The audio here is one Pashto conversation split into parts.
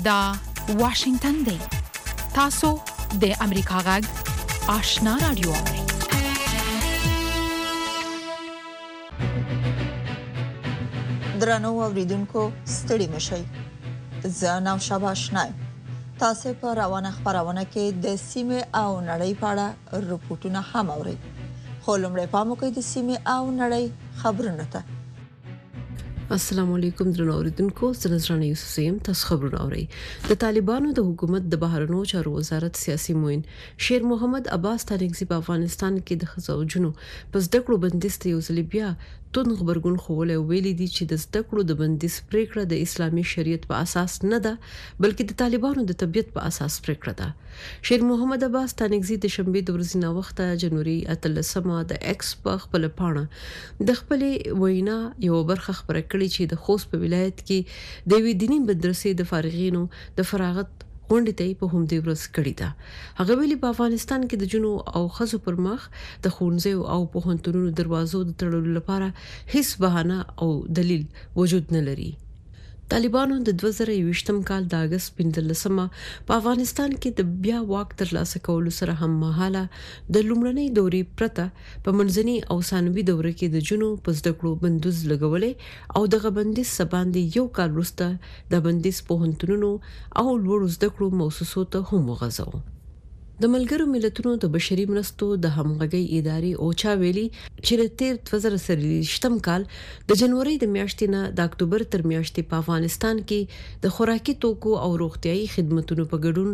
دا واشنگتن دی. تاسو د امریکا غږ آشنا رادیو اورئ. درنو اوریدونکو ستړي مشئ. زه نو شاباشنای. تاسو په روانه خبرونه کې د سیمه او نړۍ په اړه رپورټونه هم اورئ. خو لمړی پام وکړئ د سیمه او نړۍ خبرونه ته. السلام علیکم درنو اوریدونکو، زه نذرانه یوسف سیم. تاسو خبرونه اورئ. د طالبانو د حکومت د بهرنیو چارو وزارت سیاسي موین شیر محمد عباس تانکزی په افغانستان کې د خزوجونو پس د کړو بندیز ته یو ځل بیا تون خبرګون خوله ویلي دي چې د زدکړو د بندیز پریکړه د اسلامي شریعت په اساس نه ده، بلکې د طالبانو د طبيعت په اساس پریکړه ده. شیر محمد عباس تانکزی د شنبه د ورځې نه وخته جنوري 13 د ایکس په خپل پاڼه د خپل وینا یو برخه خبره کړې چې د خوست په ولایت کې د وی دیني مدرسې د فارغینو د فراغت غونډې ته په هم دی ورځ کړی دا. هغه ویلي په افغانستان کې د جنو او خزو پر مخ د خونځو او پوهنتونونو دروازو د تړلو لپاره هیڅ بهانه او دلیل وجود نه لري. طالبانو د 2020م کال د اگست 15مه په افغانستان کې د بیا واک ترلاسه کولو سره هم مهاله د لومړنۍ دورې پرته په منځني او ثانوي دوره کې د جنو پس د کړو بندیز لګولې او د غبندیز سباندې یو کال وروسته د بندیز پوهنتونونو او لوړ زده کړو مؤسسو ته هم وغځو. د ملګرو ملتونو د بشري مرستو د همغږي ادارې اوچا ویلي چې د 2023م کال د جنوري د میاشتې نه د اکتوبر تر میاشتې په افغانستان کې د خوراکي توکو او روغتيایي خدماتو په ګډون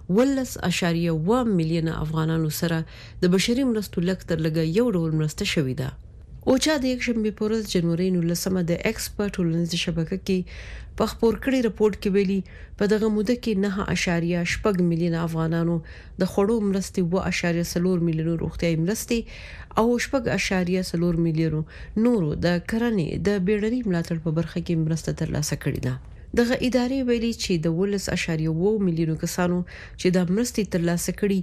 12.1 میلیون افغانانو سره د بشري مرستو لږ تر لږه یو ډول مرسته شوې ده. اوچا د یک شنبه په ورځ جنوري 19 د ایکسپرټ ټولنیزه شبکه کې په خبر کړي رپورت کې ویلي په دغه موده کې 9.8 میلیون افغانانو د خوړو مرستې 2.4 میلیون روغتيایي مرستې او 8.4 میلیون نورو د کرنې د بیړني ملاتړ په برخه کې مرسته ترلاسه کړې ده. دغه ادارې ویلي چې د 12.1 میلیون کسانو چې د مرستې ترلاسه کړي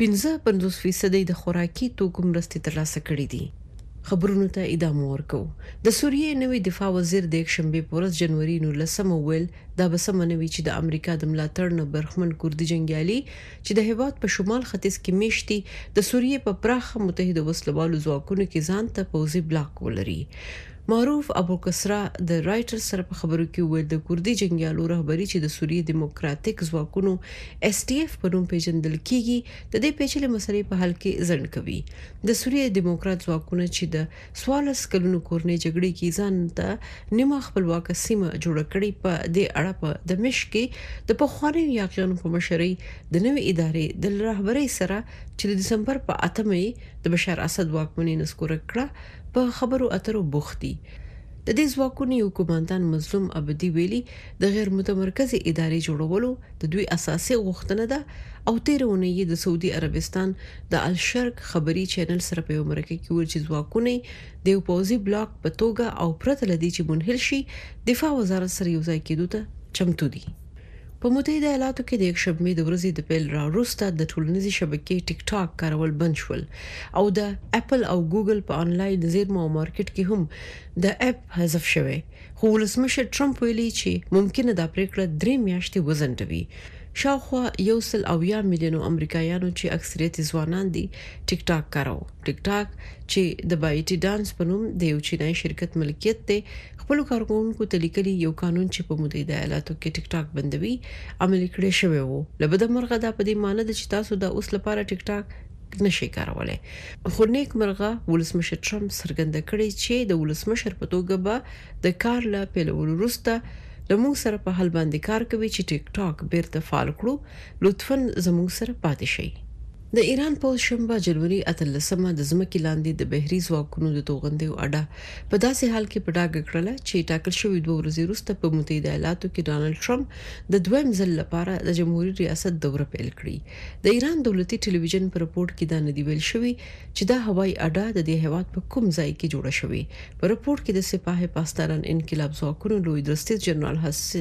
55% د خوراکي توکو مرستې ترلاسه کړې دي. خبرونو ته ادامه ورکو. د سوریې نوی دفاع وزیر د یک شنبه په ورځ جنوري 19 ویل دا به سمونوي چې د امریکا د ملاتړ نه برخمن کوردي جنگیالي چې د هیواد په شمال ختیځ کې میشتي د سوریې په پراخه متحده وسلوالو ځواکونو کې ځان ته پوځي بلاک ولري. معروف ابو کسرا د رائټرز سره په خبرو کې ویل د کوردي جنگیالو رهبری چې د سوریې دیموکراتیک ځواکونو STF په نوم پیژندل کیږي د دې پیچلې مسلې په حل کې ځنډ کوي. د سوریې دیموکرات ځواکونه چې د 14 کلونو کورنۍ جګړې کې ځان ته نیمه خپلواک سیمه جوړ کړې په دې اړه په دمشق کې د پخواني یاغیانو په مشرۍ د نوې ادارې د رهبری سره چې د دسمبر په 8مه د بشار اسد واکمنۍ نسکور کړه په خبرو اترو بوختي. د دې ځواکونو یو کمانډان مظلوم ابدي ویلي د غیر متمرکزې ادارې جوړولو د دوی اساسي غوښتنه ده او تیرونه یې د سعودي عربستان د الشرق خبري چینل سره په امریکا کې ورچ ځواکونه د پوزي بلاک په توګه او پرته لدی چې منحل شي دفاع وزارت سره یو ځای کېدو ته چمتو دي. په متحده ایالاتو کې د یک شنبه د ورځې د پیل راوروسته د ټولنیزې شبکې ټیک ټاک کارول بند شول او د اپل او ګوګل په انلاین زیرمو مارکیټ کې هم د اپ حذف شوی. خو ولسمشر ټرمپ ویلي چې ممکنه دا پریکړه 3 میاشتې وزنډوي. شاوخوا 1.8 میلیون امریکایانو چې اکثریت ځوانان دي ټیک ټاک کاروي. ټیک ټاک چې د بایټي ډانس په نوم د یو چینایي شرکت ملکیت دی خپل کارکونکو ته لیکلي یو قانون چې په متحده ایالاتو کې ټیک ټاک بندوي عملي کړی شوی وو. لبد مرغه دا په دې معنی ده چې تاسو د اوس لپاره ټیک ټاک نشي کارولای. خو نیک مرغه ولسمشر ټرمپ څرګنده کړی چې د ولسمشر په توګه به د کار له پیلولو وروسته زموږ سره په حل باندې کار کوي چې ټیک ټاک بیرته فعال کړو. لطفاً زموږ سره پاتې شئ. د ایران پوز شنبه جنوري 13 د ځمکې لاندې د بحري ځواکونو د توغندیو اډه په داسې حال کې په ډاګه کړله چې ټاکل شوی 2 ورځې وروسته په متحده ایالاتو کې ډانلډ ټرمپ د دویم ځل لپاره د جمهوریت ریاست دوره پیل کړې. د ایران دولتي ټلویزیون په رپورت کې دا ندی ویل شوی چې دا هوایي اډه د دې هیواد په کوم ځای کې جوړه شوې. په رپورت کې د سپاه پاسداران انقلاب ځواکونو لوی درستیز جنرال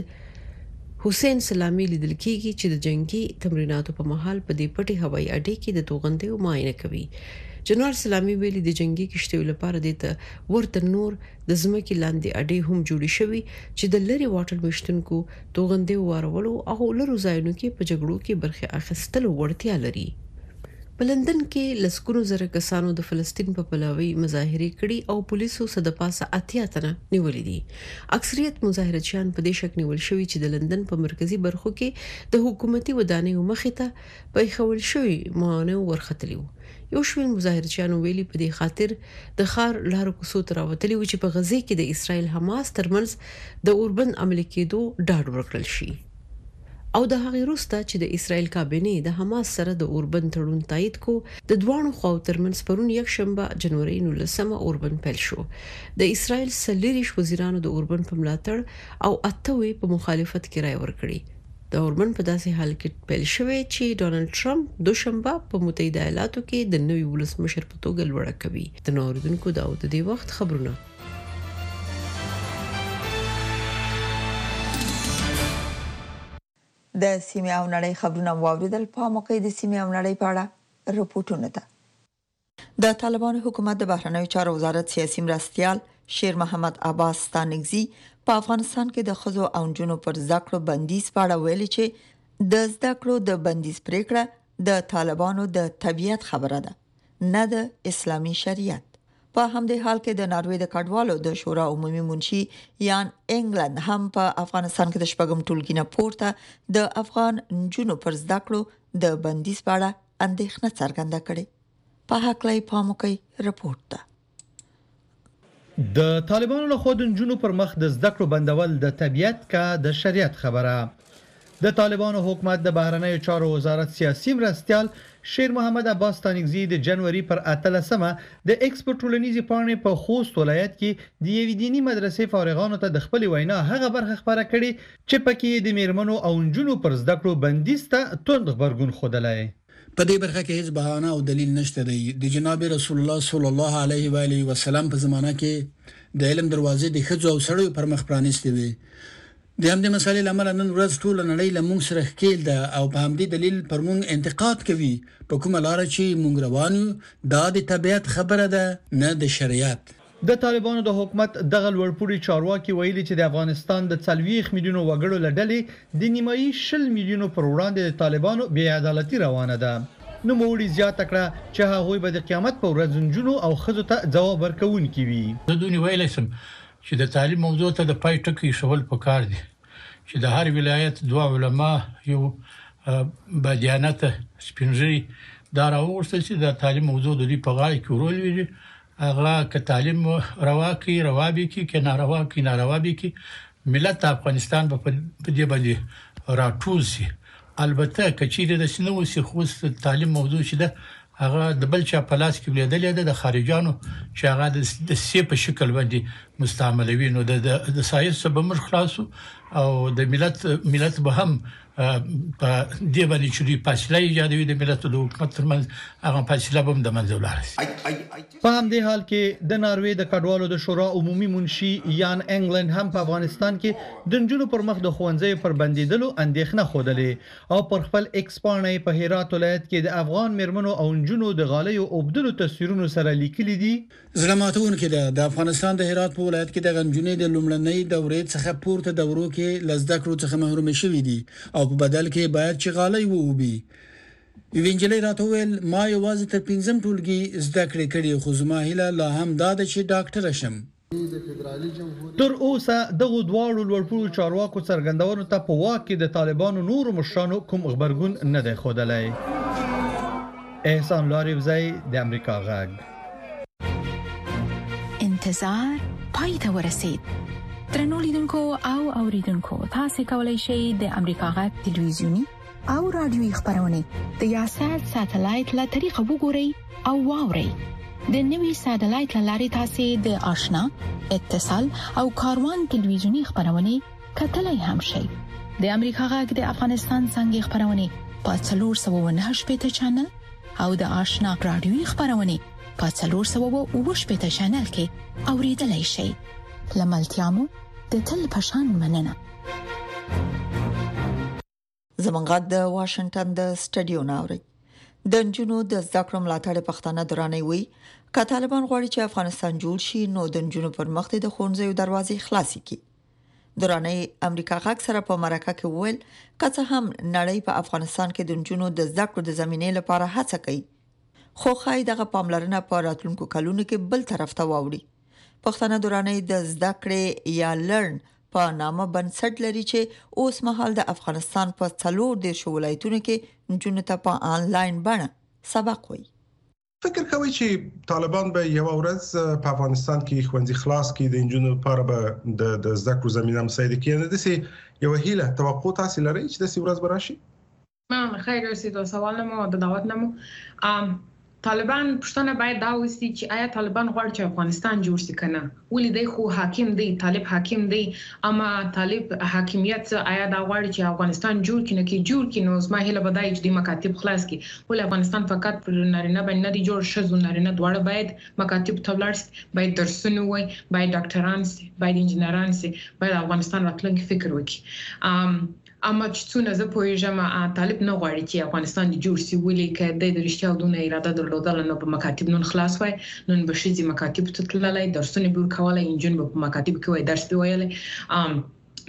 حسین سلامي لیدل کیږي چې د جنگي تمریناتو په مهال په دې پټي هوایي اډې کې د توغندیو معاینه کوي. جنرال سلامي ویلي د جنگي کشتیو لپاره د ورته نور د ځمکې لاندې اډې هم جوړې شوې چې د لری واټر مشتونکو توغندې وارولو او لرو ځایونو کې په جګړو کې برخه اخیستلو وړتیا لري. په لندن کې لسکونو زره کسانو د فلسطین په پلاوي مظاهره کړي او پولیسو صدپاسه 80 تنه نیولې دي. اکثریت مظاهرچیان په دې شک نیول شوی چې د لندن په مرکزی برخو کې د حکومتي ودانیو مخې ته په خول شوی مانو ورختلیو. یو شمېر مظاهرچیان ویلي په دې خاطر د خار لارو کوڅو ته راوتلي و چې په غزه کې د اسرائیل حماس ترمنځ د اوربند عمل کېدو ډاډ ورکړل شي. او د هغې وروسته چې د اسرائیل کابینه د حماس سره د اوربند تړون تایید کو د دوانو خواو ترمنځ پرون یک شنبه جنوري 19 اوربند پیل شو. د اسرائیل سلیریش وزیرانو د اوربند په ملاتړ او اتوي په مخالفت کې رائے ورکړي. د اوربند په داسې حال کې پیل شوی چې ډونالد ټرمپ دوشنبه په متحده ایالاتو کې د نوي ولسمشر په توګه لوړه کوي. د نوردونکو د دې وخت خبرونه. د سیمه او نړۍ خبرونه واوریدل. په موقع د سیمه او نړۍ په اړه رپورټونه ده. د طالبان حکومت د بهرنیو چارو وزارت سیاسي مرستيال شیر محمد عباس ستانکزي په افغانستان کې د خزو او جنونو پر ذکر بندیز په اړه ویلي چې د ذکر د بندیز پریکړه د طالبانو د طبيعت خبره ده، نه د اسلامي شریعت. په همدې حال کې د ناروې د کډوالو د شورا عمومي منشي یان انګلند هم په افغانستان کې د شپږم ټولګي نه پورته د افغان جنونو پر ذکر د بندیز په اړه اندېښنه څرګنده کړې. په هکله پاموکي رپورټ ده. د طالبانو له خوا د جنونو پر مخ د ذکر بندول د طبيعت کا د شریعت خبره. د طالبانو حکومت د بهرنیو چارو وزارت سیاسي مرستيال شیر محمد عباس ستانکزي د جنوري پر 18مه د ایکسپورت ټولنیزي پاڼې په خوست ولایت کې د یوې دینی مدرسې فارغانو ته د خپل وینا هغه برخه خبره کړي چې پکې د میرمنو او جنونو پر ذکر بندیز ته توند خبرګون خودلای. په دې برخه کې هیڅ بهانه او دلیل نشته دی. د جناب رسول الله صلی الله علیه و آله وسلم په زمانہ کې د علم دروازې د خځو او سړیو پر مخ پرانیستې وي. د همدې مسالې لامل نن ورځ ټول نړۍ له موږ سره ښکیل ده او په همدې دلیل پر موږ انتقاد کوي په کومه لار چې موږ روانو دا د طبيعت خبره ده نه د شریعت. د طالبانو د حکومت دغه لوړپوړي چارواکي ویلي چې د افغانستان د 40 میلیونو وګړو لړلې د نیمایي 10 میلیونو پر وړاندې د طالبانو بې عدالتي روانه ده. نو موړي زیاته کړه چې هغه به د قیامت په ورځ جنونو او خزو ته جواب ورکوونکي وي. د دونی ویلسم چې د تعلیم موضوع ته د پای ټکی شول پکار دي چې د هر ولایت دوه علما یو بدیانت سپینځري دا راوړل چې د تعلیم موضوع د دې په غاړه کې ورول وي. هغه ک تعلیم رواکي روابي کې ناروا کې ناروا کې ملت افغانستان په دې باندې راټوزي. البته کچېره د سينو سي خوست تعلیم موضوع شته هغه د بل چا په لاس کې ولیدل د خارجانو چې هغه د سی په شکل باندې مستعملوي. نو د ساينس په مر خلاصو او د ملت به هم په دې باندې چې فاصله ایجادوي د ملت د حکومت ترمنځ هغه فاصله به د منځ ولرسي. په همدې حال کې د ناروې د کډوالو د شورا عمومي منشي یان انګلند هم په افغانستان کې د جنونو پر مخ د خوندزې پر بندیدلو اندېښنه خوده او پر خپل ایکسپانې په هرات ولایت کې د افغان مرمنو او جنونو د غالي او عبدلو تصویرونو سره لیکلي دي. زلماتون کې د افغانستان د هرات په ولایت کې د غنجونې د لومړنۍ دورې څخه پورته دورو کې لزدکرو څخه محروم شوې دي او په بدل کې باید چې غالي ووبي. وینجلې راتوول ما یوازې تر 5م ټولګي زده کړې کړې خو زما هیله لا هم دا ده چې ډاکټر شم. تر اوسه دغه دواړو لوړپوړو چارواکو څرګندونو ته په واک کې د طالبانو نور مشرانو کوم خبرګون نه دی ښودلی. احسان لاریوزی د امریکا غږ. انتظار پای ته ورسید. درنو لیدونکو او اوریدونکو تاسو کولی شئ د امریکا غږ ټلویزیونی او رادیوي خبرونه د یاشات ساتلایت له طریقو وګورئ او واورئ. د نوي ساتلایت لارې تاسو د آشنا اتصال او کاروان ټلویزیونی خبرونه کتلای هم شئ. د امریکا غږ د افغانستان څنګه خبرونه په 398 چینل او د آشنا رادیوي خبرونه په 408 چینل کې اوریدلای شئ. لملتيامو د تل پشان مننه. زمونږ د واشنگټن د سټډیو ناوړي د نجونو د زده کړو ملاتړ پښتانه درانه وي که طالبان غواړي چې افغانستان جوړ شي نو د نجونو پر مخ د ښوونځیو دروازې خلاصې کړي. درانه امریکا غاک سره په مرکه کې ویل که څه هم نړۍ په افغانستان کې د نجونو د زده کړو د زمینې لپاره هڅه کوي خو خای دغه پاملرنه په راتلونکو کلونو کې بل طرف ته واوړي. پښتانه درانه د زده کړې یا لرن په نامه بنسټ لري چې اوس مهال د افغانستان په 4 ولایتونو کې نجونو ته په آنلاین بڼه سبق وایي. فکر کوي چې طالبان به یو ورځ په افغانستان کې ښوونځي خلاص کړي د نجونو لپاره به د زده کړو زمينه مساعده کړي نه دي یو هیله توقع تاسو لرئ چې د ورځ به راشي؟ ما خیر اوسې د سوال نمو د دعوت نمو طالبان پښتنه باید دا وستي چې آیا طالبان غواړي چې افغانستان جوړ شي کنه ولې دی خو حاکم دی طالب حاکم دی اما طالب حاکمیت آیا دا غواړي چې افغانستان جوړ کړي کې جوړ کړي نو زما هله بدای چې د مکاتب خلاص کړي ولې افغانستان فقط پر نارینه باندې دی جوړ شزو نارینه دواړه باید مکاتب تبلارس باید درسونه وي باید ډاکټران سي باید انجنیران سي باید افغانستان راتلونکي فکر وکړي. اما چې څونه زه پوهیږم طالب نه غواړي چې افغانستان جوړ شي ولې که د رښتیا دونه اراده درلودل نو په مکاتب نن خلاص وای نن به شي مکاتب ته تللای درسونه به کولای انجن په مکاتب کې وای درس به ویلای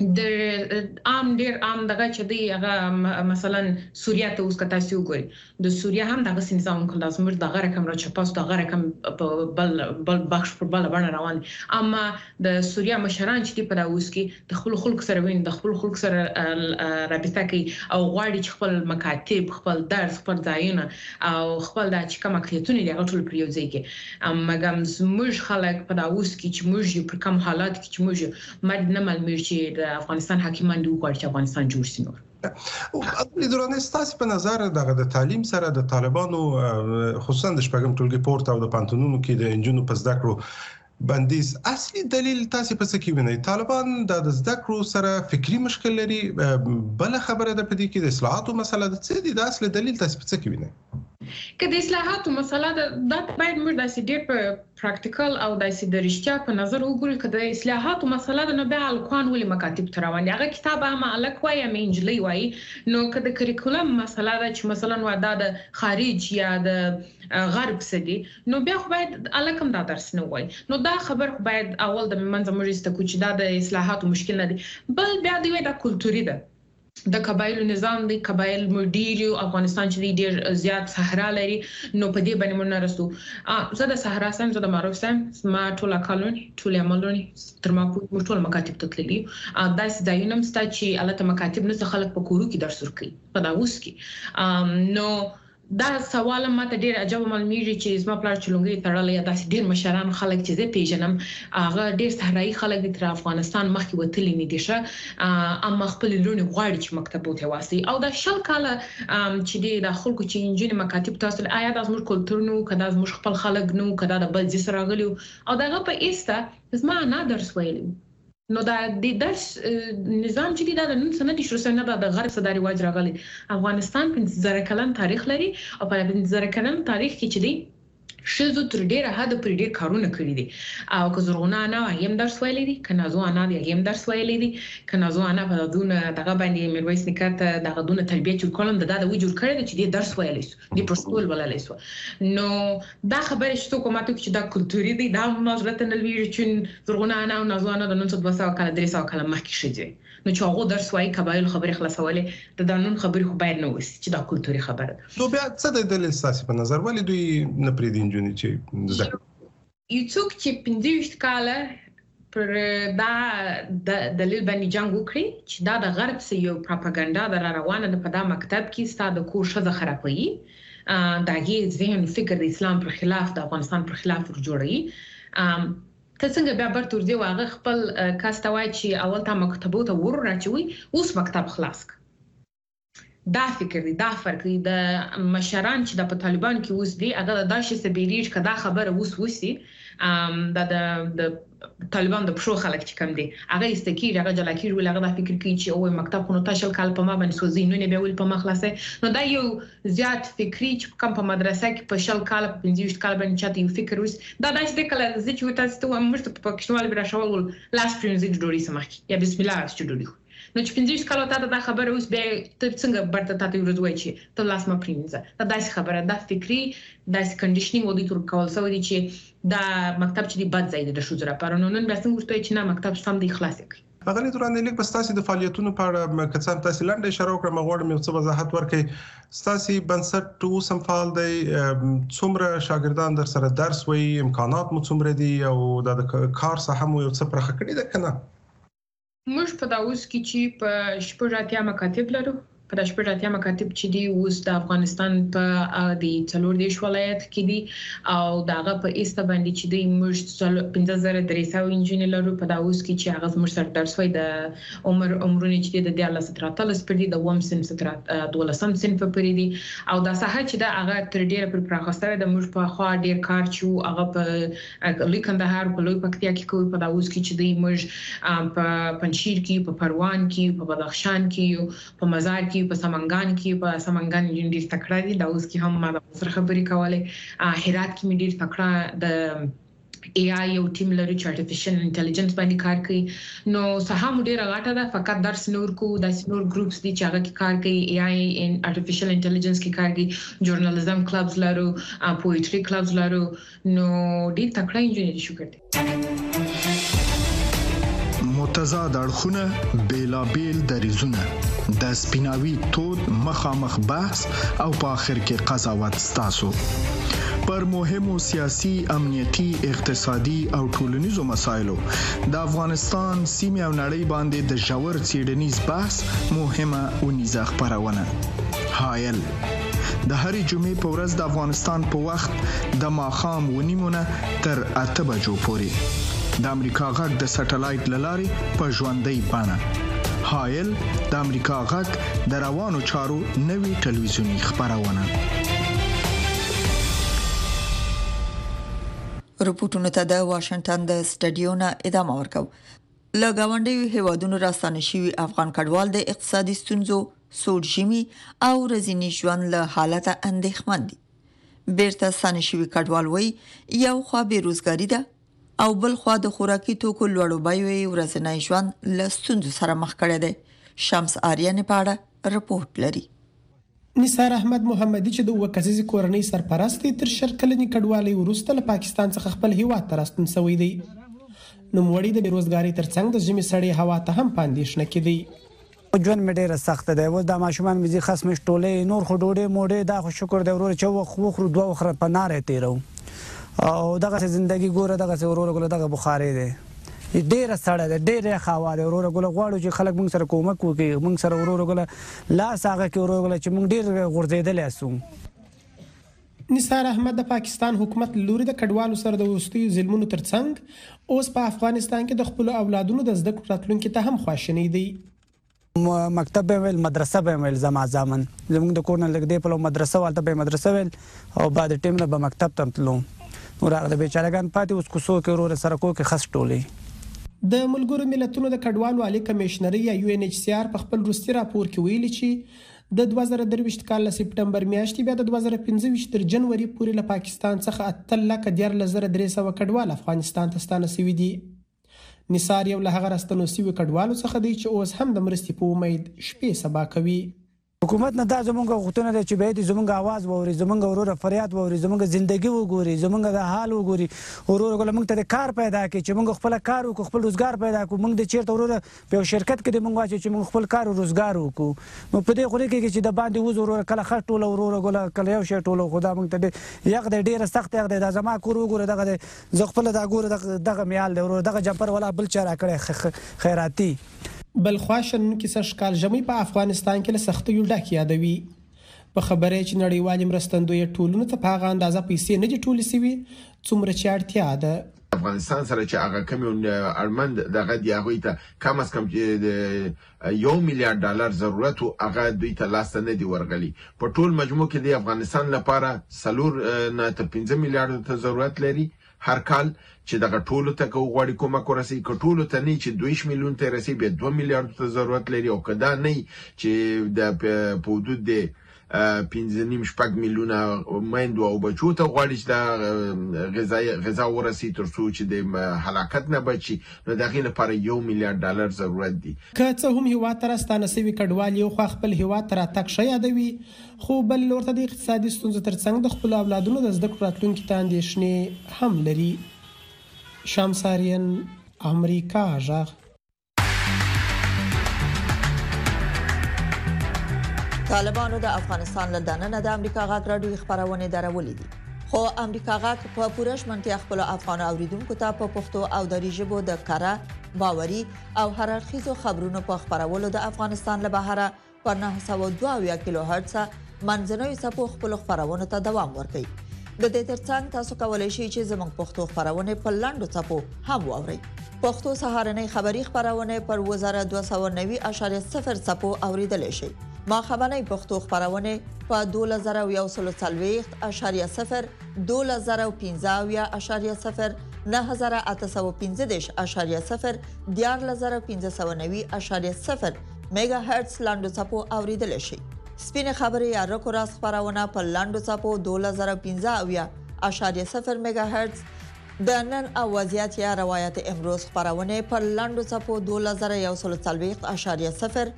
د عام ډیر عام دغه چې دی هغه مثلا سوریه ته اوس کتا سی وګوري د سوریه هم دغه نظام کله زموږ دغه رقم را چپاس دغه رقم بل بخش پر بل باندې روان اما د سوریه مشران چې په اوس کې د خپل خلک سره وین د خپل خلک سره رابطه کوي او غواړي چې خپل مکاتب خپل درس خپل ځایونه او خپل د چې کوم کلیتونه دی غټول پریوځي کې اما ګم زموږ خلک په اوس کې چې موږ په کوم حالات کې چې موږ مد نه معلومه چې افغانستان حاکمان دی وګوري چې افغانستان جوړ شي نور. د درانه ستاسو په نظر د تعلیم سره د طالبانو خصوصا د شپږم ټولګي پورته او د پانتونونو کې د انجونو په زده کړو بندیز اصلي دلیل تاسو په څه کې وینئ؟ طالبان د زده کړو سره فکری مشکل لري بل خبره ده په دې کې د اصلاحاتو مسله ده څه دي د اصلي دلیل تاسو په څه کې وینئ؟ که د اصلاحاتو مسله ده باید موږ داسې ډېر په پراکټیکل او داسې د رښتیا په نظر وګورو که د اصلاحاتو مسله ده نو بیا الکوان ولې مکاتب ته روان دي هغه کتاب هم الک وایي هم انجلۍ وایي نو که د کریکولم مسله ده چې مثلا وادا د خارج یا د غرب څه دي نو بیا خو باید الک هم دا درس نه وایي نو دا خبر خو باید اول د منځه موږ ایسته چې دا د اصلاحاتو مشکل نه دي بل بیا دی دا کلتوري ده د قبایلو نظام دی قبایل مدیریو افغانستان چې ډیر زیات صحرا لري نو په دې باندې مونږ نه رسو زه د صحرا سم زه د معروف سم ما ټوله کالونی ټوله عملونی تر ما په ټول مکاتب ته تللی داسې ځایونه مستا چې الته مکاتب نه خلک په کورو کې درس ورکوي په دا اوس کې نو دا سوال ماته ډیر عجب معلومیږي چې زما پلار چلونګي تړلې داسې ډیر مشران خلک چې زه پیژنم هغه ډیر صحرایي خلک تر افغانستان مخکې وتلی نه دي شه اما خپل لوري غواړي چې مکتب ته واسي او دا شل کاله چې د خلکو چې انجینر مکاتب تاسو آیا د زموږ کلتور نو کدا زموږ خپل خلک نو کدا د بل ځای سره غلیو او دغه په ایسته زما نه درس ویلو نو دا د درس نظام چې دا د نن سنتي شروع سره نه د غرب صداري واج راغلي افغانستان 15 کلن تاریخ لري او په 15 کلن تاریخ کې چې دی شزو تر ډیره حد پر ډیر کارونه کړی دي او که زرغونه انا هم درس ویلي دي کنه زو انا هم درس ویلي دي کنه زو انا په دونه دغه باندې میرویس نکاته دغه دونه تربیت کولم د وی جوړ کړی چې درس ویلی سو دی پرسکول ولالي سو نو دا خبره چې کومه ته چې دا کلتوري دي دا نظرت نه لوي چې زرغونه انا او نزو انا د 1900 کال 300 کال مخکې شوی نو چې هغه درس وایي قبایل خبره خلاصولې د دانون خبرې خو باید نه وسی چې دا کلتوري خبره نو بیا څه د دلیل ساسي په نظر ولې دوی نه پریدي انجونی چې یو څوک چې 15 کاله پر دا د دلیل باندې جنگ وکړي چې دا د غرب سره یو پروپاګاندا در روانه ده په دا مکتب کې ستاسو د کور شزه خرابوي داګه ذهن فکر د اسلام پر خلاف د افغانستان پر خلاف جوړي ته څنګه بیا برته ورځي واغه خپل کاستوای چې اول تا مکتبو ته ور راچوي اوس مکتب خلاص دا فکر دی دا فرق دی د مشران چې د طالبان کې اوس دی هغه د داش سبیریج کدا خبره اوس وسی د طالبان د پښو خلک چې کم دي هغه استکی هغه جلاکی ول هغه د فکر کوي چې او مکتب خو نو تاسو کال په ما باندې سوزي نو نه به ول په ما خلاصه نو دا یو زیات فکری چې کم په مدرسه کې په شل کال په 15 کال باندې چاته یو فکر وس دا داسې د کله چې تاسو ته مرسته په پښتونوال به راښول لاس پرنځي جوړی سمخ یا بسم الله چې جوړی نو چې 15 کال ته دا خبره اوس به ته څنګه برته تاسو ورځوي چې ته لاس ما پرینځه دا داسې خبره دا فکری داسې کنډیشنینګ ودی تر کول سو دي چې دا مکتب چې دی بد ځای د شوزره پرونن بیا څنګه ورته چې نه مکتب سم دی خلاص کړي اغلی دوران لیک بس تاسو د فعالیتونو په اړه کڅام تاسو لاندې اشاره وکړم غواړم یو څه وضاحت ورکړئ تاسو بنسټ اوسم فعال دی څومره شاګردان در سره درس وایي امکانات مو څومره دي او د کار ساحه مو یو څه پرخه کړی ده کنه موږ په داوس کې چې په شپږاتیا مکاتب لرو په د شپږاتیا مکاتب چې دی اوس د افغانستان په د څلور دیش ولایت کې دي او داغه په ایست باندې چې دی موږ 15300 انجینر لرو په داوس کې چې هغه موږ سره درس وای د عمرونه چې د 13 پر دي د وم سن 12 سن پر دي او دا ساحه چې دا هغه تر ډیره پر پراخسته د موږ په خوا ډیر کار چې هغه په لیکندهار په لوی پکتیا کې کوي په داوس کې چې دی موږ په پنځیر کې په پروان کې په بدخشان کې په مزار کې په سمنګان کې په سمنګان ډیر تکړه دي دا اوس کې هم ما سره خبرې کولې هرات کې مې ډیر تکړه د اي اي یو ټیم لري چې ارتفیشل انټيليجنس باندې کار کوي نو سهم ډیر غاټه ده فقط درس نور کو د نور ګروپس دي چې هغه کې کار کوي اي اي ان ارتفیشل انټيليجنس کې کار کوي جورناليزم کلبز لرو پوئټري کلبز لرو نو ډیر تکړه انجینر شو کړي متضاد اړخونه بیلابیل دریزونه د سپیناوي تود مخامخ بحث او په اخر کې قضاوت ستاسو پر مهمو سیاسي امنیتي اقتصادي او ټولنیزو مسایلو د افغانستان سیمه او نړۍ باندې د ژور څېړنیز بحث مهمه ونیزه خبرونه حایل د هرې جمعې په ورځ د افغانستان په وخت د ماخام ونیمونه تر 8 بجو پورې د امریکا غږ د سټلایټ لارې په ژوندۍ بڼه حایل د امریکا غږ د روانو چارو نوي ټلویزیونی خبرونه رپورټونه ته د واشنگټن د سټډیو نه ادامه ورکو لګاونډي هیوادونو راستانه شوی افغان کډوال د اقتصادي ستونزو سورجیمی او رزینی ژوند له حالت اندېښمن دي بیرته ستانه شوی کډوال وای یو خو بیروزګاری ده او بل خو د خوراکي توکو لوړو بیو ورځنی ژوند له ستونزو سره مخ کړی دی شمس آریان په اړه رپورت لري نثار احمد محمدي چې د وکزيزي کورنۍ سرپرست تر شرکلنی کډوالۍ وروسته له پاکستان څخه خپل هیواد ته راستون شوی دی نو موړي د بیروزګاری ترڅنګ د ژمي سړې هوا ته هم پاندېښنه کړي ژوند مې ډېر سخت دی و د ماشومان مې خاص مې ټوله نور خو ډوډۍ موډۍ دا خو شکر دی ورور چې خو خو دوه خره په ناره تیرو او دغه ژوندۍ ګوره دغه ورور ګل دغه بخاري دی ډېر سړی دی ډېر خواله ورور ګل غواړو چې خلک موږ سره کومک وکړي موږ سره ورور ګل لاس هغه کې ورور ګل چې موږ ډېر غورځېدل اسو نثار احمد د پاکستان حکومت لوري د کډوالو سره د وروستي ظلمونو ترڅنګ اوس په افغانستان کې د خپل اولادونو د زده کړو راتلونکو ته هم خواشنی دی مکتب به ویل مدرسه به ویل زمازامن زموږ د کورن لګ دی په مدرسه والته به مدرسه ویل او بعد ټیم نه به مکتب ته تلو نو راغله بیچارهګان پاتې اوس کوڅو کې ورور سره کو کې خس ټولې د ملګرو ملتونو د کډوالو عالی کمشنري یا یو ان ایچ سی آر په خپل روسي راپور کې ویلي چې د 2023 کال له سپټمبر میاشتې بیا د 2025 تر جنوري پورې له پاکستان څخه 8,13,300 کډوال افغانستان ته ستانه شوي دي نثار یو له هغه راستنو شوي کډوالو څخه دی چې اوس هم د مرستې په امید شپې سبا کوي حکومت نه دا زمونږ غوښتنه ده چې به دې زمونږ आवाज ووري زمونږ ورور فریاد ووري زمونږ ژوندۍ وګوري زمونږ د حال وګوري ورور ګل موږ ته کار پیدا کړي چې موږ خپل کار وکړو خپل روزګار پیدا کړو موږ د چیرته ورور په شرکت کې موږ واچو چې موږ خپل کار او روزګار وکړو نو په دې خوري کې چې د باندې وز ورور کله خټ ټوله ورور ګل کله یو شی ټوله خدا موږ ته یغ د ډیره سخت یغ د زما کور وګوره دغه ز خپل د ګوره دغه میال د ورور دغه جمپر ولا بل چا را کړي خیراتی بل خواشن کې سشکال جمعي په افغانستان کې له سختو ډک یادوي په خبره چې نړیوال مرستندوی ټولونه ته په هغه اندازه پیسې نه دي ټول سوي څومره چې اړتیا ده افغانستان سره چې هغه کم ارمند دغه دی هغه ته کم از کم چې $1 میلیارډ ضرورت او هغه دوی ته لاس نه دی ورغلي په ټول مجموع کې د افغانستان لپاره سلور نه تر 15 میلیارډ ته ضرورت لري هر کال چې دغه ټولو ته غوړي کومه ورسي کټولو ته نه چې 2 میلیون ته رسي به 2 میلیارډ ته ضرورت لري او کدا نه چې د په حدود د 15.5 میلیونه میندو او بچو ته غواړي چې دا غذا ورسي ترڅو چې د هلاکت نه بچي نو دغه لپاره $1 میلیارډ ضرورت دي. که څه هم هیواد تر ستانه سوي کډوال یو خو خپل هیواد تر اتک شي یادوي خو بل ورته د اقتصادي ستونزو ترڅنګ د خپل اولادونو د زده کړو راتلونکي ته اندېښنې هم لري. شمساریان امریکا ژغ. طالبانو د افغانستان له دننه د امریکا غاک راډیو خبرونه درولې دي خو امریکا غاک په پوره شمنتیا خپل افغان اوریدونکو ته په پښتو او دری ژبه د کاره باوري او هر اړخیزو خبرونو په خبرولو د افغانستان له بهره پر 902 کیلو هرتز منځنوي څپو خپل خبرونه ته دوام ورکوي. د دې ترڅنګ تاسو کولای شئ چې زموږ پښتو خبرونه په لاندو څپو هم واورئ. پښتو سهارنۍ خبری خبرونه پر 1290.0 څپو اوریدل شي. ما خبرنۍ پښتو خبرونه په 2140.0 2015.0 9815.0 14590.0 میگا هرتز لاندو څپو اوریدل شي. سپینه خبري یا رکو راس خبرونه په لاندو څپو 2015.0 میگا هرتز د نن اوازيات یا روایت امروز خبرونه په لاندو څپو 2140.0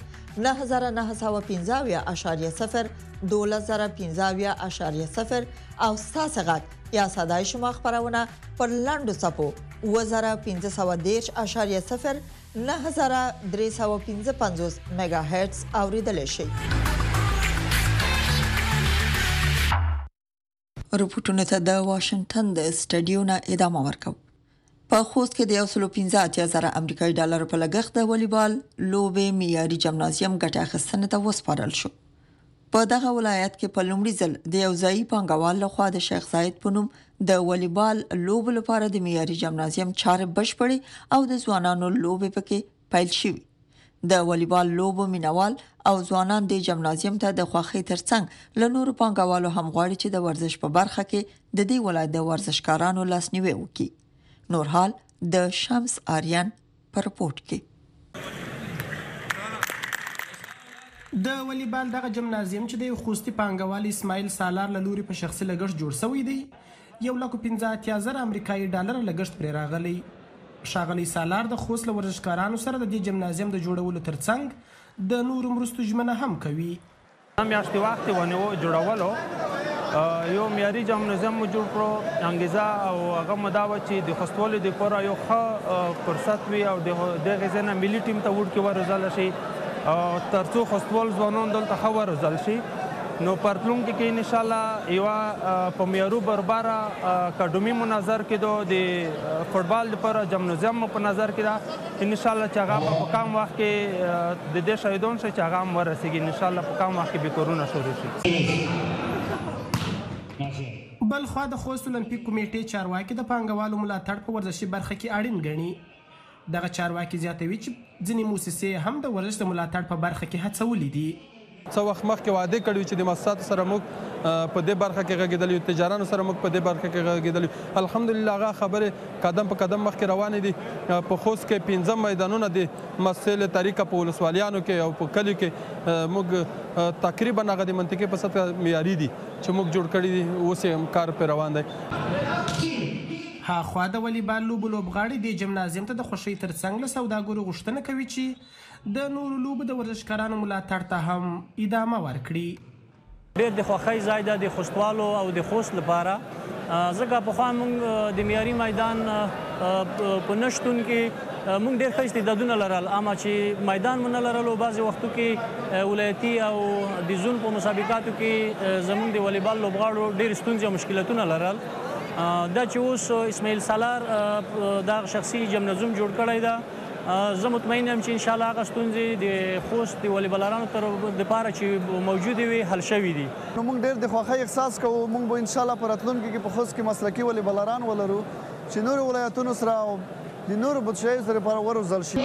9915.0 2015.0 او ساسغت یا صداي شما خبرونه پر لاندو څپو 1510.0 9355 میگا هرتز اوریدل شي. رپورټونه ته د واشنگټن د سټډیو نه ادامه ورکوم. په خوست کې د 115,000 امریکایي ډالر په لګښت د والیبال لوبې معیاري جمنازیم ګټه اخیستنې ته وسپارل شو. په دغه ولایت کې په لومړي ځل د یو ځایي پانګوال لخوا د شیخ زاید په نوم د والیبال لوبو لپاره د معیاري جمنازیم چارې بشپړې او د ځوانانو لوبې پکې پیل شوې. د والیبال لوبو مینوال او ځوانان د جمنازیم ته د خوښۍ ترڅنګ له نورو پانګوالو هم غواړي چې د ورزش په برخه کې د دې ولایت د ورزشکارانو لاسنیوي وکړي. نور حال د شمس آریان پر رپورت کې. د والیبال دغه جمنازیم چې د خوستي پانګوال اسماعیل سالار له لوري په شخصي لګښت جوړ شوی دی 115,000 امریکایي ډالر لګښت پرې راغلی. ښاغلی سالار د خوست له ورزشکارانو سره د دې جمنازیم د جوړولو ترڅنګ د نورو مرستو ژمنه هم کوي. میاشتې وخت ونیو جوړولو یو معیاري جمنازیم مو جوړ کړو. انګیزه او هغه مداوه چې د خوستوالو د لپاره یو ښه فرصت وي او دغه ځای نه ملي ټیم ته وړ کې ورزول شي ترڅو خوستوال ځوانان دلته ښه ورزول شي. نو پرتلونکي کې ان شاء الله یو په معیارو برابره اکاډمي منظر کېدو د فوټبال لپاره جمنازیم په نظر کې دا ان شاء الله چې هغه په کم وخت کې د دې شاهدون شي چې هغه هم ورسیږي ان شاء الله په کم وخت کې به کورونه شروع شي. بل خو د خوست اولمپیک کمیټې چارواکي د پانګوالو ملاتړ په ورزشي برخه کې اړین ګڼي. دغه چارواکي زیاتوي چې ځینې موسسې هم د ورزش د ملاتړ په برخه کې هڅولې دي. څو وخت مخکې وعده کړی چې د مؤسساتو سره موږ په دې برخه کې غږیدل یو تجارانو سره موږ په دې برخه کې غږیدل. الحمدلله هغه خبره قدم په قدم مخکې روانې دي. په خوست کې 15 میدانونه دي مسله طریقه په ولسوالیانو کې او په کلی کې موږ تقریبا هغه د منطقې په سطح معیاري دي چې موږ جوړ کړی دي. اوس هم کار په روان دی. هاخوا د والیبال لوبو لوبغاړي د جمنازیم ته د خوشۍ ترڅنګ له سوداګرو غوښتنه کوي چې د نورو لوبو د ورزشکارانو ملاتړ ته هم ادامه ورکړي. ډېر د خوښۍ ځای ده د خوستوالو او د خوست لپاره ځکه پخوا موږ د معیاري میدان په نشتون کې موږ ډېر ښه استعدادونه لرل اما چې میدان مو نه لرلو بعضې وختو کې ولایتي او د زون په مسابقاتو کې زموږ د والیبال لوبغاړو ډېر ستونزې او مشکلتونه لرل. دا چې اوس اسماعیل سالار دا شخصي جمنازیم جوړ کړی ده زه مطمئن یم چې ان شاء الله هغه ستونزې د خوست د والیبالانو تر دپاره چې موجودې وي حل شوي دي. نو موږ ډېر د خوښۍ احساس کوو. موږ به ان شاء الله په راتلونکي کې په خوست کې مسلکي والیبالران ولرو چې نورو ولایتونو سره او د نورو بودشایي سره لپاره وروزل شي.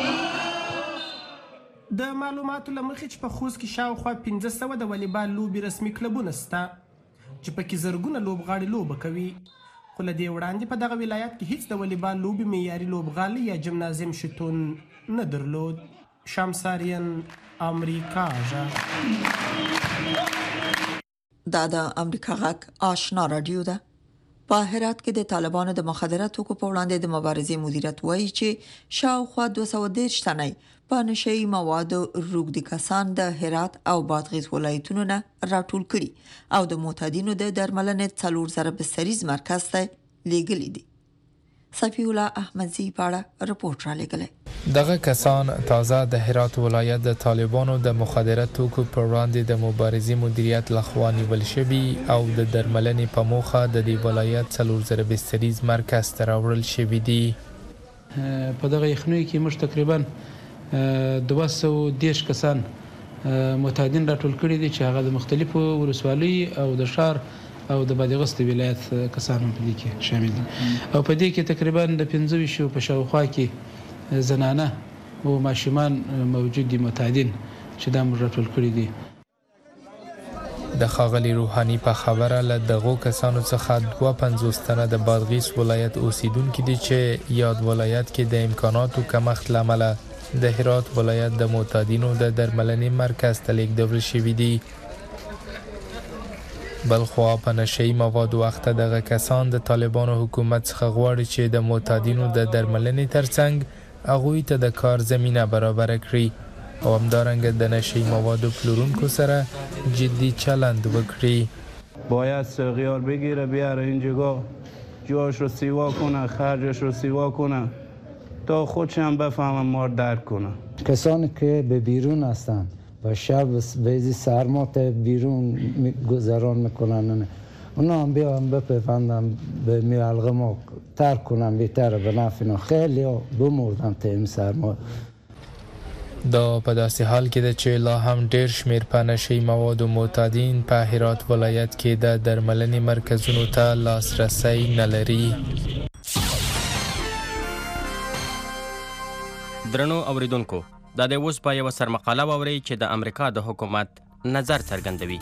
د معلوماتو له مخې چې په خوست کې شاوخوا 1500 د والیبال لوبې رسمي کلبونه شته چې پکې زرګونه لوبغاړي لوبه کوي. خو له دې وړاندې په دغه ولایت کې هیڅ د والیبال لوبې معیاري لوبغالي یا جمنازیم شتون نه درلود. شمساریان امریکا ژغ. دا د امریکا غږ آشنا رادیو ده. په هرات کې د طالبانو د مخدره توکو په وړاندې د مبارزې مدیریت وایي چې شاوخوا 230 تنه په نشئی موادو روږدي کسان د هرات او بادغیس ولایتونو نه راټول کړي او د معتادینو د درملنې 4000 بستریز مرکز ته لیږلي دي. صفی الله احمدزی پاړه رپورټ را لګلې. دغه کسان تازه د هرات ولایت د طالبانو د مخدره توکو پر وړاندې د مبارزې مدیریت لخوا نیول شوي او د درملنې په موخه د دې ولایت 4000 بستریز مرکز ته راوړل شوي دي. په دغه یخنۍ کې موږ تقریبا 210 کسان معتادین راټول کړي دي چې هغه د مختلفو ولسوالۍ او د شهر او د بادغیس ولایت کسان هم په دې کې شامل دي او په دې کې تقریبا د 15 په شاوخوا کې زنانه او ماشومان موجود دي معتادین چې دا موږ راټول کړي دي. د ښاغلي روحاني په خبره له دغو کسانو څخه 52 تنه د بادغیس ولایت اوسیدونکي دي چې یاد ولایت کې د امکاناتو کمښت له امله د هرات ولایت د معتادینو د درملنې مرکز ته لیږدول شوي دي. بلخوا په نشئی موادو وخت دغه کسان د طالبانو حکومت څخه غواړي چې د معتادینو د درملنې ترڅنګ هغوی ته د کار زمینه برابر کړي او همدارنګه د نشئی موادو پلورونکو سره جدی چلند وکړي. باید سرغیار بگیره بیاره اینجا جاش رو سیوا کنه خرجش رو سیوا کنه تا خودش هم بفهمه ما درک کنه. کسانی که به بیرون هستند و شب به سرما بیرون گذران میکنن اونا هم بیان بپیوندن به میلغه ما ترک کنن بهتره به نفعنا خیلی بمردن تا این سرما. دا په داسې حال کې ده چې لا هم ډیر شمیر په نشئی موادو معتادین په هرات ولایت کې د درملنې مرکزونو ته لاسرسی نه لري. درنو اوریدونکو دا د اوس په یو سرمقاله ووري چې د امریکا د حکومت نظر څرګندوي.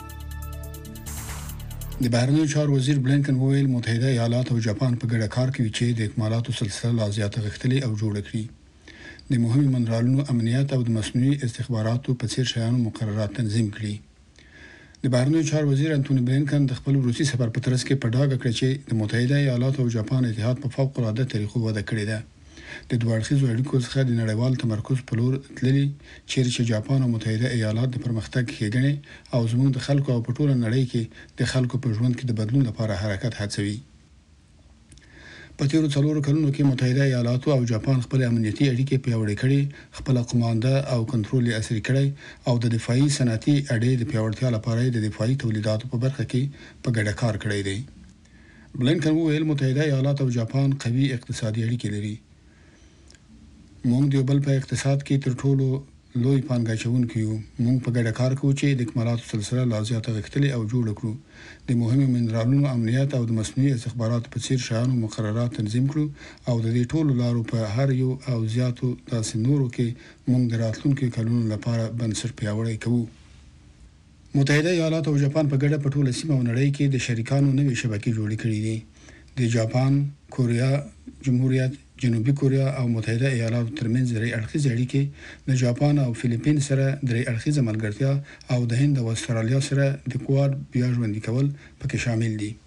د بهرنیو چارو وزیر بلینکن وویل متحده ایالات او جاپان په ګډه کار کوي چې د اکمالاتو سلسله لا زیاته غښتلې او جوړه کړي، د مهمو منرالونو امنیت او د مصنوعي استخباراتو په څیر شیانو مقررات تنظیم کړي. د بهرنیو چارو وزیر انټونی بلینکن د خپل روسي سفر په ترڅ کې په ډاګه کړ چې د متحده ایالات او جاپان اتحاد په فوق العاده طریقو وده کړی ده. د دوه اړخیزو اړیکو څخه د نړیوال تمرکز په لور تللی چیرې چې جاپان او متحده ایالات د پرمختګ ښېګڼې او زموږ د خلکو او په ټوله نړۍ کې د خلکو په ژوند کې د بدلون لپاره حرکت هڅوي. په تیرو 4 کلونو کې متحده ایالات او جاپان خپل امنیتي اړیکې پیاوړې کړې، خپل قومانده او کنټرول یې عصري کړی او د دفاعي صنعتي اړې د پیاوړتیا لپاره د دفاعي تولیداتو په برخه کې په ګډه کار کړی دی. بلینکن وویل متحده ایالات او جاپان قوي اقتصادي اړیکې لري. موږ د بل په اقتصاد کې تر ټولو لوی پانګاچونکي یو. موږ په ګډه کار کوو چې د اکمالاتو سلسله لا زیاته غښتلې او جوړه کړو، د مهمو منرالونو امنیت او د مصنوعي استخباراتو په څیر شیانو مقررات تنظیم کړو او د دې ټولو لارو په هر یو او زیاتو داسې نورو کې موږ د راتلونکو کلونو لپاره بنسټ پیاوړی کوو. متحده ایالات او جاپان په ګډه په ټوله سیمه او نړۍ کې د شریکانو نوې شبکې جوړې کړې دي. د جاپان، کوریا جمهوریت، جنوبي کوریا او متحده ایالاتو ترمنځ درې اړخیزې اړیکې، د جاپان او فلیپین سره درې اړخیزه ملګرتیا او د هند او استرالیا سره د کواد بیا ژوندي کول پکې شامل دي.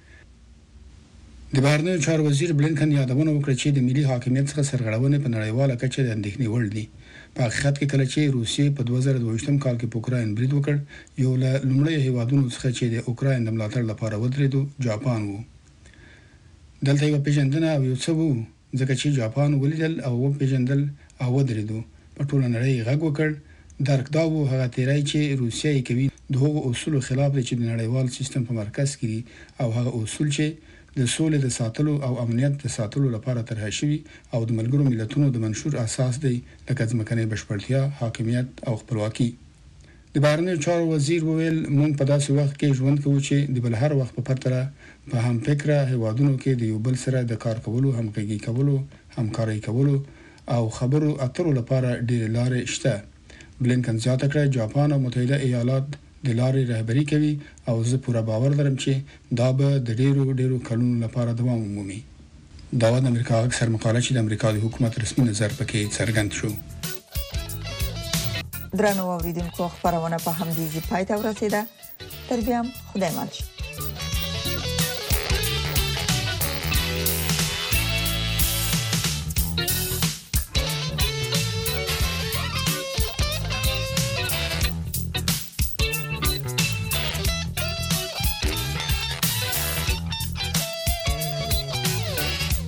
د بهرنیو چارو وزیر بلینکن یادونه وکړه چې د ملي حاکمیت څخه سرغړونې په نړیواله کچه د اندېښنې وړ دي. په حقیقت کې کله چې روسیې په 2022 کال کې په اوکراین برید وکړ، یو له لومړیو هیوادونو څخه چې د اوکراین د ملاتړ لپاره ودرېدو جاپان وو. دلته یو پیژندنه او یو څه وو ځکه چې جاپان ولیدل او پیژندل او ودرېدو، په ټوله نړۍ غږ وکړ. درک دا وو هغه تیری چې روسیه یې کوي د هغو اصولو خلاف دی چې د نړیوال سیستم په مرکز کې دي او هغه اصول چې د سولې د ساتلو او امنیت د ساتلو لپاره طرح شوي او د ملګرو ملتونو د منشور اساس دی، لکه ځمکنۍ بشپړتیا، حاکمیت او خپلواکي. د بهرنیو چارو وزیر وویل موږ په داسې وخت کې ژوند کوو چې د بل هر وخت په پرتله په هم فکره هیوادونو کې د یو بل سره د کار کولو، همغږي کولو، همکاري کولو او خبرو اترو لپاره ډېر لارې شته. بلینکن زیاته کړه جاپان او متحده ایالات د لارې رهبری کوي او زه پوره باور لرم چې دا به د ډېرو کلونو لپاره دوام ومومي. دا د امریکا غږ سرمقاله چې د امریکا د حکومت رسمي نظر پکې څرګند شو. درنو اوریدونکو خبرونه په همدې ځای پای ته ورسیده. تر بیا خدای مل.